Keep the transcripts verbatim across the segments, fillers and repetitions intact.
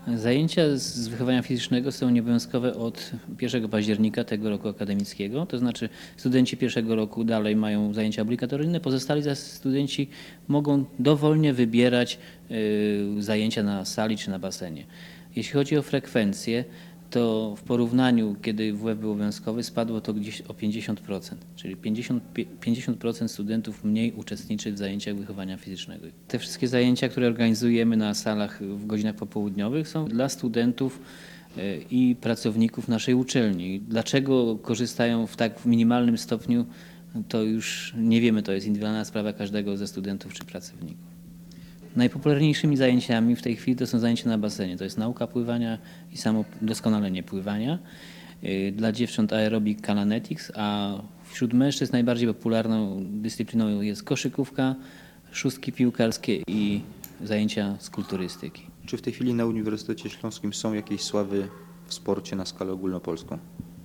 Zajęcia z wychowania fizycznego są nieobowiązkowe od pierwszego października tego roku akademickiego, to znaczy studenci pierwszego roku dalej mają zajęcia obligatoryjne, pozostali zaś studenci mogą dowolnie wybierać y, zajęcia na sali czy na basenie. Jeśli chodzi o frekwencję, to w porównaniu, kiedy W F był obowiązkowy, spadło to gdzieś o pięćdziesiąt procent, czyli pięćdziesiąt, pięćdziesiąt procent studentów mniej uczestniczy w zajęciach wychowania fizycznego. Te wszystkie zajęcia, które organizujemy na salach w godzinach popołudniowych, są dla studentów i pracowników naszej uczelni. Dlaczego korzystają w tak minimalnym stopniu, to już nie wiemy, to jest indywidualna sprawa każdego ze studentów czy pracowników. Najpopularniejszymi zajęciami w tej chwili to są zajęcia na basenie. To jest nauka pływania i samo doskonalenie pływania. Dla dziewcząt aerobik Kalanetics, a wśród mężczyzn najbardziej popularną dyscypliną jest koszykówka, szóstki piłkarskie i zajęcia z kulturystyki. Czy w tej chwili na Uniwersytecie Śląskim są jakieś sławy w sporcie na skalę ogólnopolską?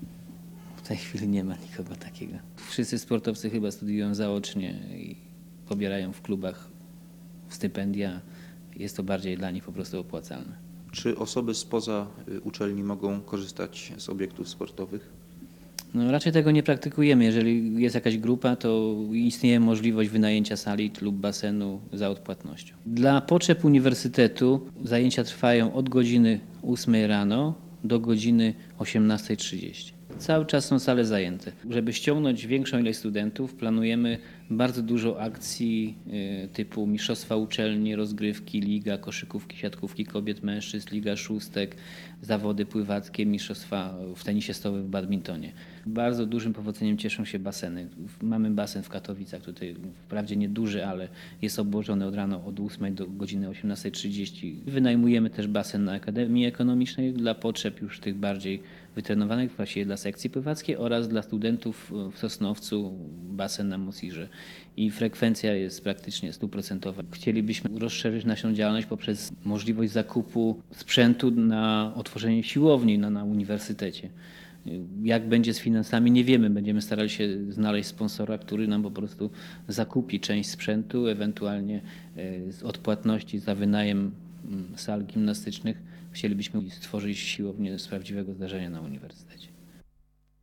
W tej chwili nie ma nikogo takiego. Wszyscy sportowcy chyba studiują zaocznie i pobierają w klubach stypendia. Jest to bardziej dla nich po prostu opłacalne. Czy osoby spoza uczelni mogą korzystać z obiektów sportowych? No, raczej tego nie praktykujemy. Jeżeli jest jakaś grupa, to istnieje możliwość wynajęcia sali lub basenu za odpłatnością. Dla potrzeb uniwersytetu zajęcia trwają od godziny ósmej rano do godziny osiemnastej trzydzieści. Cały czas są sale zajęte. Żeby ściągnąć większą ilość studentów, planujemy bardzo dużo akcji typu mistrzostwa uczelni, rozgrywki, liga, koszykówki, siatkówki kobiet, mężczyzn, liga szóstek, zawody pływackie, mistrzostwa w tenisie stołowym, w badmintonie. Bardzo dużym powodzeniem cieszą się baseny. Mamy basen w Katowicach, tutaj wprawdzie nieduży, ale jest obłożony od rana od ósmej do godziny osiemnastej trzydzieści. Wynajmujemy też basen na Akademii Ekonomicznej dla potrzeb już tych bardziej wytrenowanych, właściwie dla sekcji pływackiej, oraz dla studentów w Sosnowcu basen na Mosirze. I frekwencja jest praktycznie stuprocentowa. Chcielibyśmy rozszerzyć naszą działalność poprzez możliwość zakupu sprzętu na otworzenie siłowni na, na uniwersytecie. Jak będzie z finansami, nie wiemy. Będziemy starali się znaleźć sponsora, który nam po prostu zakupi część sprzętu, ewentualnie z odpłatności za wynajem sal gimnastycznych. Chcielibyśmy stworzyć siłownię z prawdziwego zdarzenia na uniwersytecie.